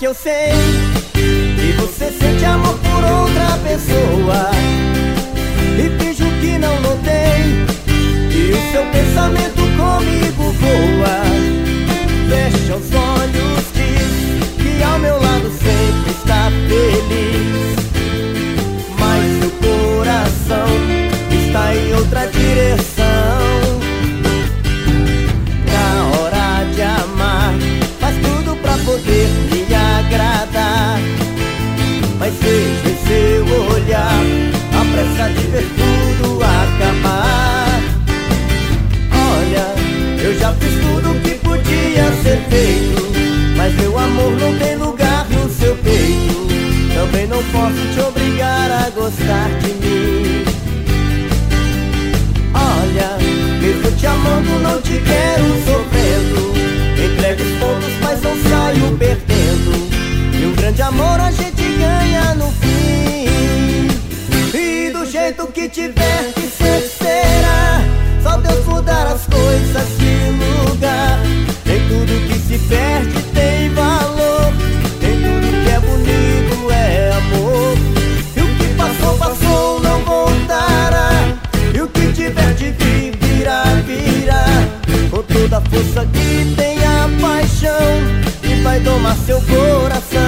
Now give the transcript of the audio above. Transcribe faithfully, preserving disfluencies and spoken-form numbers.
que eu sei que você sente amor por outra pessoa e finjo que não notei que o seu pensamento comigo voa. Fecha os olhos, diz que ao meu lado sempre está feliz, mas seu coração está em outra direção. Na hora de amar, faz tudo pra poder me agradar, mas vejo em seu olhar a pressa de ver tudo acabar. Olha, eu já fiz tudo que podia ser feito, mas meu amor não tem lugar no seu peito. Também não posso te obrigar a gostar de mim. Olha, mesmo te amando não te quero sofrendo. Entrego os pontos, mas não saio perdendo. E um grande amor a gente ganha no fim. E do jeito que tiver que ser, será. Só Deus mudar as coisas de lugar. Nem tudo que se perde tem valor, nem tudo que é bonito é amor. E o que passou, passou, não voltará. E o que tiver de vir, virá, virá. Com toda a força que tem a paixão, que vai domar seu coração.